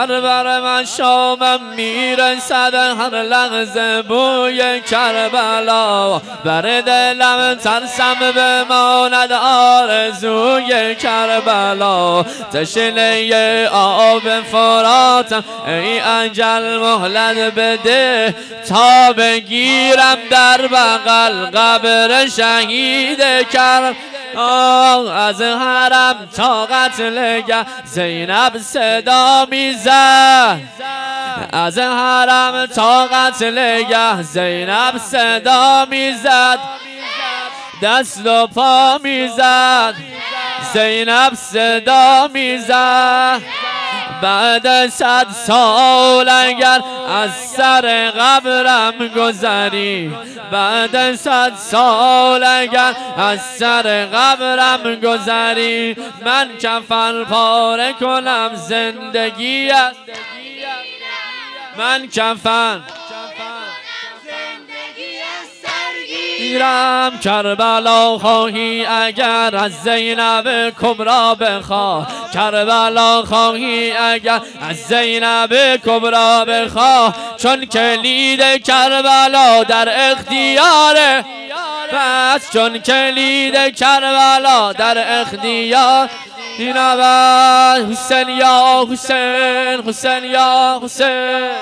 هر بر من شامم میرسد هر لحظه بوی کربلا بر دلم ترسم بماند آرزوی کربلا تشنه آب فراتم ای اجل مهلت بده تا بگیرم در بغل قبر شهید کربلا از حرم تا قتلگه زینب صدا میزد از حرم تا قتلگه زینب صدا میزد دست و پا میزد زینب صدا میزد بعد 100 سال اگر از سر قبرم گذری بعد 100 سال اگر از سر قبرم گذری من کفن پاره کنم زندگی است من کفن گیرم کربلا خواهی اگر از زینب کبرا بخواه کربلا خواهی اگر از زینب کبرا بخواه چون کلید کربلا در اختیاره بس چون کلید کربلا در اختیار حسین یا حسین حسین یا حسین